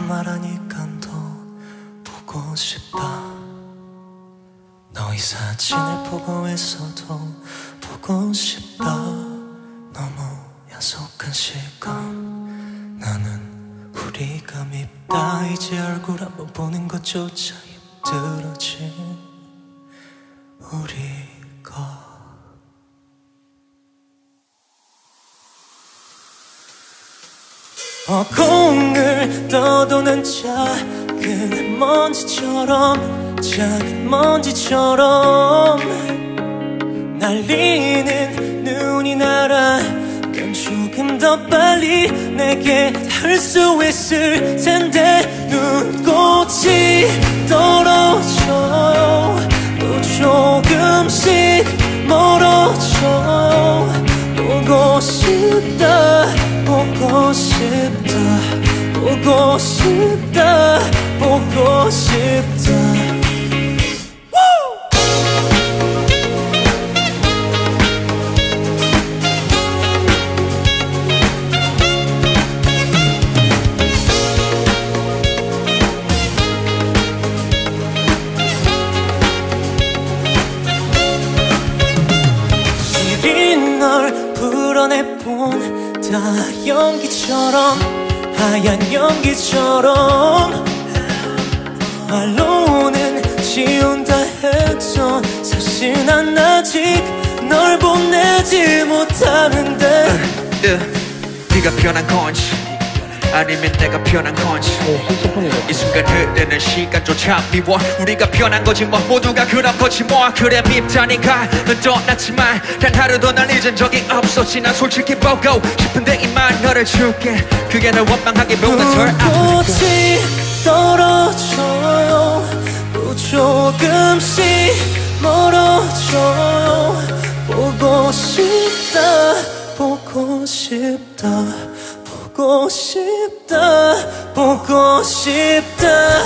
말하니까 더 보고 싶다. 너의 사진을 보고 있어도 보고 싶다. 너무 약속한 시간 나는 우리가 밉다. 이제 얼굴 한번 보는 것조차 힘들어진 우리가. 공을 떠도는 작은 먼지처럼 날리는 눈이 날아면 조금 더 빨리 내게 닿을 수 있을 텐데 눈꽃이 떨어져 또 조금씩 멀어져. 보고 싶다 보고 싶다 보고 싶다 보고 싶다. 시린 널 불어내본 다 연기처럼 하얀 연기처럼 말로는 지운다 해도 사실 난 아직 널 보내지 못하는데 네가 변한 건지 아니면 내가 변한 건지 이 순간 흐르는 시간조차 미워. 우리가 변한 거지 뭐 모두가 그런 거지 뭐. 그래 밉다니까 넌 떠났지만 단 하루도 날 잊은 적이 없었지. 난 솔직히 보고 싶은데 이만 너를 줄게. 그게 널 원망하기보다 덜 아프니까. 꽃이 떨어져요 또 조금씩 멀어져요. 보고 싶다 보고 싶다 보고 싶다 보고 싶다.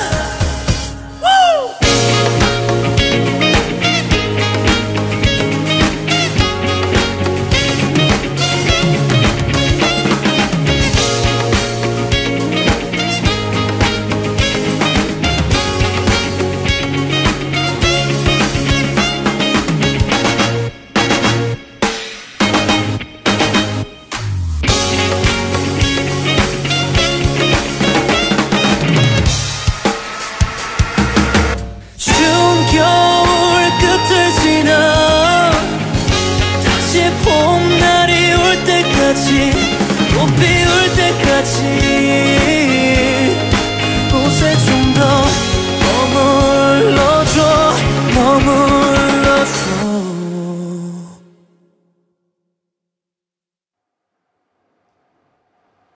겨울 끝을 지나 다시 봄날이 올 때까지 꽃 피울 때까지 그곳에 좀 더 머물러줘.